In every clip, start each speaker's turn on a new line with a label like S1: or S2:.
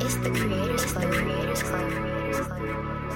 S1: It's the Creators Club. Creators Club. Creators Club.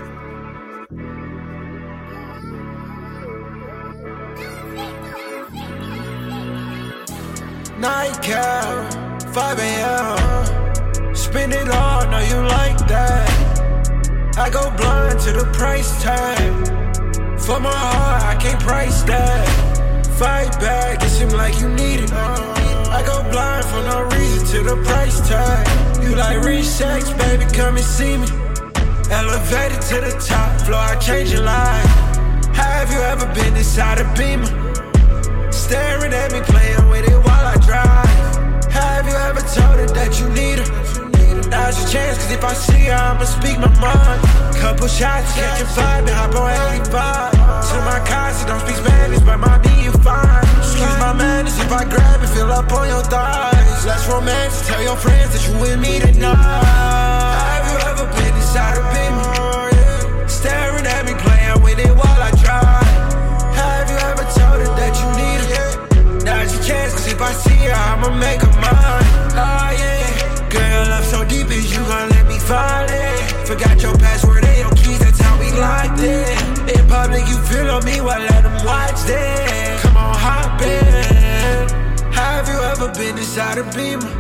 S2: Nightcap, 5 a.m. Spend it all, know you like that. I go blind to the price tag. For my heart, I can't price that. Fight back, it seem like you need it. I go blind for no reason to the price tag. You like rich sex, baby, come and see me. Elevated to the top floor, I change your life. Have you ever been inside a Beamer? Staring at me, playing with it while I drive. Have you ever told her that you need her? Now's your chance, cause if I see her, I'ma speak my mind. Couple shots, catch a vibe, and hop on 85. To my casa, don't speak Spanish, but my D you fine. Excuse my manners if I grab and fill up on your thighs. Let's romance, tell your friends that you with me tonight. Have you ever been inside a Beamer? Staring at me, playing with it while I drive. Have you ever told her that you need her? Now's your chance, cause if I see her, I'ma make her mine. Oh yeah. Girl, love so deep, is you gon' let me find it? Forgot your password and your keys, that's how we locked it. In public, you feel on me, well, let them watch that. Come on, hop in. Have you ever been inside a Beamer?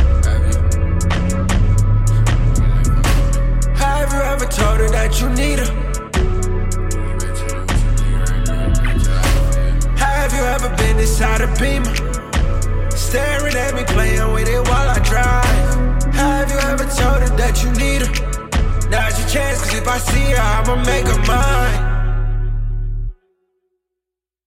S2: Have you ever told her that you need her? Have you ever been inside a Beamer? Staring at me, playing with it while I drive. Have you ever told her that you need her? Now's your chance, cause if I see her, I'ma make her mine.